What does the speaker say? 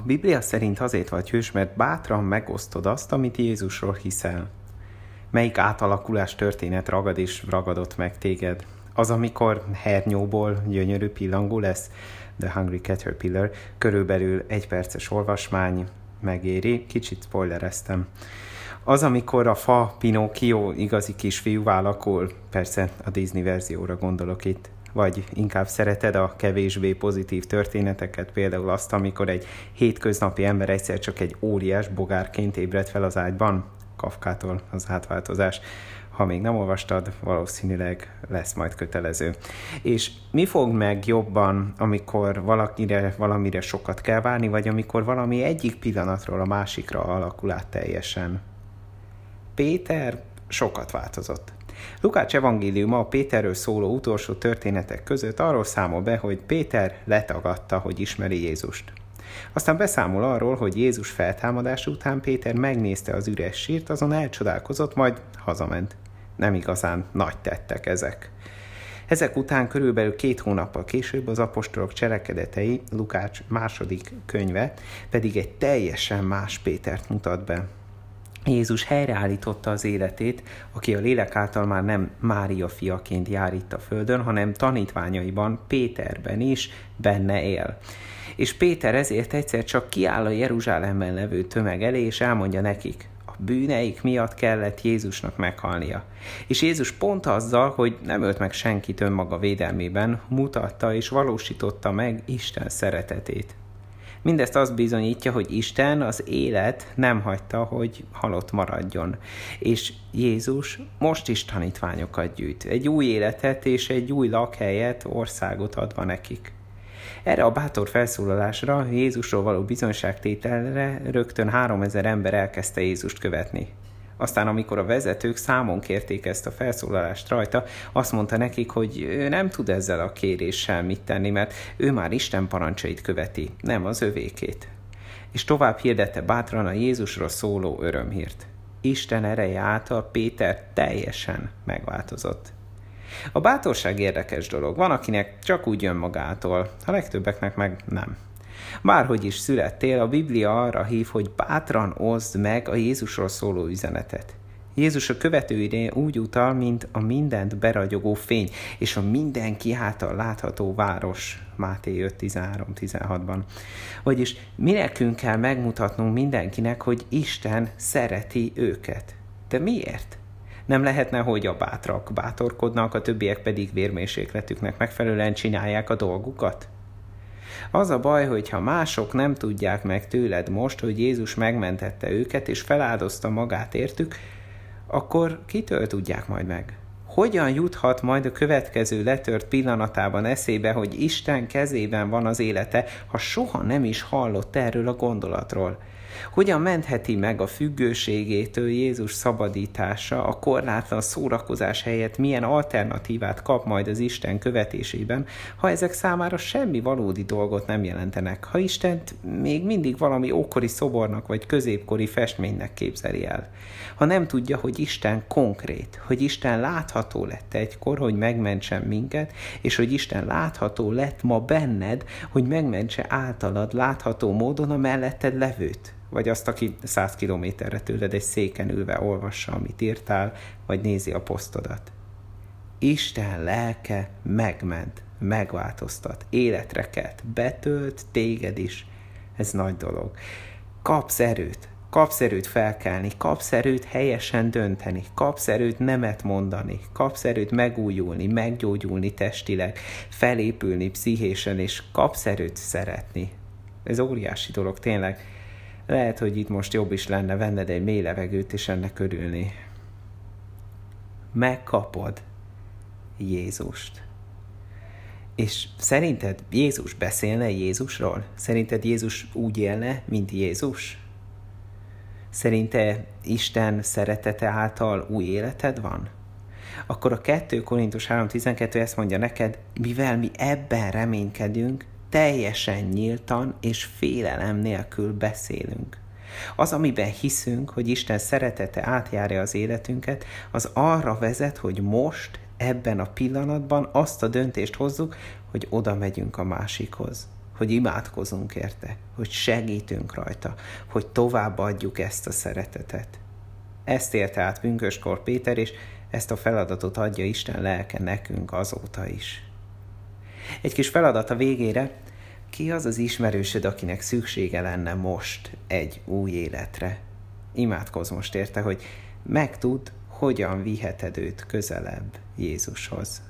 Biblia szerint azért vagy hős, mert bátran megosztod azt, amit Jézusról hiszel. Melyik átalakulás történet ragad és ragadott meg téged? Az, amikor hernyóból gyönyörű pillangó lesz? The Hungry Caterpillar, körülbelül 1 perces olvasmány, megéri, kicsit spoilereztem. Az, amikor a fa Pinocchio igazi kisfiúvá alakul, persze a Disney verzióra gondolok itt, vagy inkább szereted a kevésbé pozitív történeteket, például azt, amikor egy hétköznapi ember egyszer csak egy óriás bogárként ébred fel az ágyban, Kafkától az átváltozás. Ha még nem olvastad, valószínűleg lesz majd kötelező. És mi fog meg jobban, amikor valamire sokat kell várni, vagy amikor valami egyik pillanatról a másikra alakul át teljesen? Péter sokat változott. Lukács evangéliuma a Péterről szóló utolsó történetek között arról számol be, hogy Péter letagadta, hogy ismeri Jézust. Aztán beszámol arról, hogy Jézus feltámadás után Péter megnézte az üres sírt, azon elcsodálkozott, majd hazament. Nem igazán nagy tettek ezek. Ezek után körülbelül 2 hónappal később az apostolok cselekedetei, Lukács második könyve, pedig egy teljesen más Pétert mutat be. Jézus helyreállította az életét, aki a lélek által már nem Mária fiaként jár itt a földön, hanem tanítványaiban, Péterben is benne él. És Péter ezért egyszer csak kiáll a Jeruzsálemben levő tömeg elé, és elmondja nekik, a bűneik miatt kellett Jézusnak meghalnia. És Jézus pont azzal, hogy nem ölt meg senkit önmaga védelmében, mutatta és valósította meg Isten szeretetét. Mindezt azt bizonyítja, hogy Isten az élet nem hagyta, hogy halott maradjon. És Jézus most is tanítványokat gyűjt. Egy új életet és egy új lakhelyet, országot adva nekik. Erre a bátor felszólalásra, Jézusról való bizonyságtételre rögtön 3000 ember elkezdte Jézust követni. Aztán, amikor a vezetők számon kérték ezt a felszólalást rajta, azt mondta nekik, hogy ő nem tud ezzel a kéréssel mit tenni, mert ő már Isten parancsait követi, nem az övékét. És tovább hirdette bátran a Jézusról szóló örömhírt. Isten ereje által Péter teljesen megváltozott. A bátorság érdekes dolog. Van, akinek csak úgy jön magától, a legtöbbeknek meg nem. Bárhogy is születtél, a Biblia arra hív, hogy bátran oszd meg a Jézusról szóló üzenetet. Jézus a követőire úgy utal, mint a mindent beragyogó fény, és a mindenki által látható város, Máté 5:13-16-ban. Vagyis mi nekünk kell megmutatnunk mindenkinek, hogy Isten szereti őket. De miért? Nem lehetne, hogy a bátrak bátorkodnak, a többiek pedig vérmérsékletüknek megfelelően csinálják a dolgukat? Az a baj, hogyha mások nem tudják meg tőled most, hogy Jézus megmentette őket és feláldozta magát értük, akkor kitől tudják majd meg? Hogyan juthat majd a következő letört pillanatában eszébe, hogy Isten kezében van az élete, ha soha nem is hallott erről a gondolatról? Hogyan mentheti meg a függőségétől Jézus szabadítása, a korlátlan szórakozás helyett milyen alternatívát kap majd az Isten követésében, ha ezek számára semmi valódi dolgot nem jelentenek, ha Istent még mindig valami ókori szobornak vagy középkori festménynek képzeli el. Ha nem tudja, hogy Isten konkrét, hogy Isten látható lett egykor, hogy megmentsen minket, és hogy Isten látható lett ma benned, hogy megmentse általad látható módon a melletted levőt. Vagy azt, aki 100 kilométerre tőled egy széken ülve olvassa, amit írtál, vagy nézi a posztodat. Isten lelke megment, megváltoztat, életre kelt, betölt téged is. Ez nagy dolog. Kapsz erőt felkelni, kapsz erőt helyesen dönteni, kapsz erőt nemet mondani, kapsz erőt megújulni, meggyógyulni testileg, felépülni pszichésen, és kapsz erőt szeretni. Ez óriási dolog, tényleg. Lehet, hogy itt most jobb is lenne venned egy mély levegőt, és ennek örülni. Megkapod Jézust. És szerinted Jézus beszélne Jézusról? Szerinted Jézus úgy élne, mint Jézus? Szerinted Isten szeretete által új életed van? Akkor a 2 Korintus 3:12 ezt mondja neked, mivel mi ebben reménykedünk, teljesen nyíltan és félelem nélkül beszélünk. Az, amiben hiszünk, hogy Isten szeretete átjárja az életünket, az arra vezet, hogy most, ebben a pillanatban azt a döntést hozzuk, hogy oda megyünk a másikhoz. hogy imádkozunk érte, hogy segítünk rajta, hogy továbbadjuk ezt a szeretetet. Ezt érte át pünkösdkor Péter, és ezt a feladatot adja Isten lelke nekünk azóta is. Egy kis feladat a végére: ki az az ismerősöd, akinek szüksége lenne most egy új életre? Imádkozz most érte, hogy megtudd, hogyan viheted őt közelebb Jézushoz.